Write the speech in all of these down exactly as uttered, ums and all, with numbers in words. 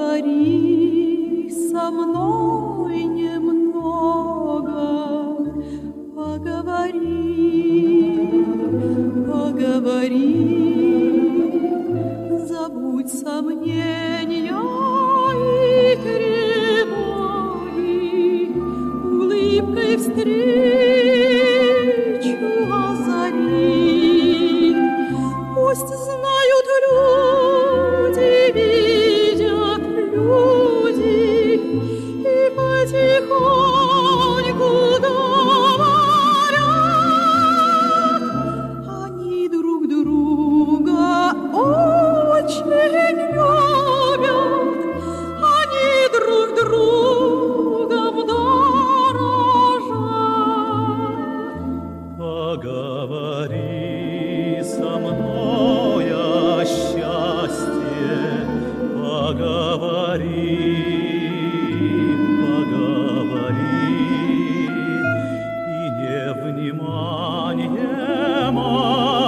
Поговори со мной немного, поговори, поговори, забудь сомнения и тревоги, улыбкой встречу озари. Пусть знают люди, видят люди, и потихоньку говорят, они друг друга очень любят, они друг другом дорожат. Поговори со мной о счастье, поговори, поговори, и невниманием, а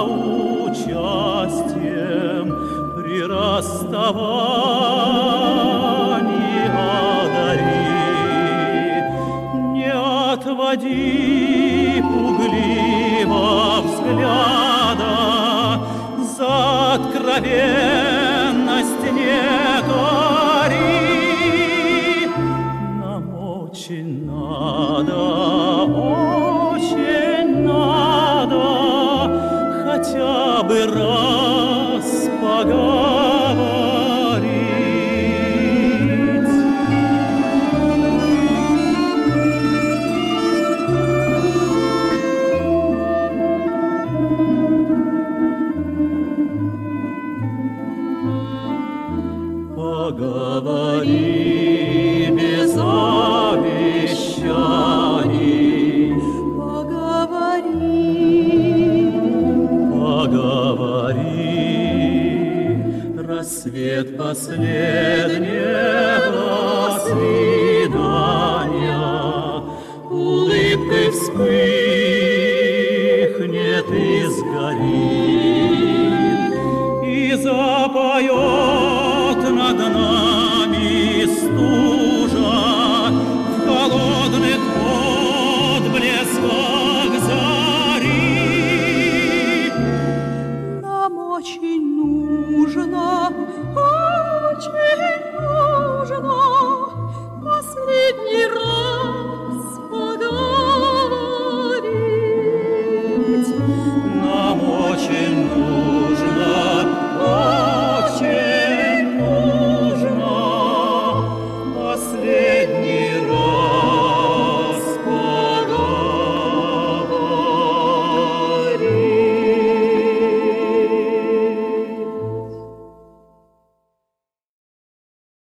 участием при расставании одари. Не отводи пугливо взгляда, за откровенность не кори. Нам очень надо, очень надо хотя бы раз поговорить. Поговори без обещаний, Поговори, поговори, рассвет последний